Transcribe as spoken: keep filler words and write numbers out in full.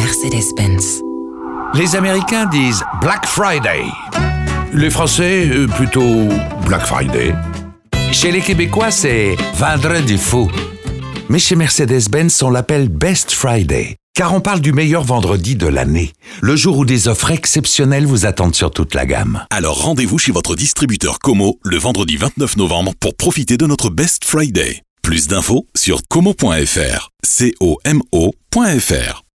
Mercedes-Benz. Les Américains disent Black Friday. Les Français, euh, plutôt Black Friday. Chez les Québécois, c'est Vendredi fou. Mais chez Mercedes-Benz, on l'appelle Best Friday, car on parle du meilleur vendredi de l'année, le jour où des offres exceptionnelles vous attendent sur toute la gamme. Alors rendez-vous chez votre distributeur Como le vendredi vingt-neuf novembre pour profiter de notre Best Friday. Plus d'infos sur como point f r. C O M O point F R.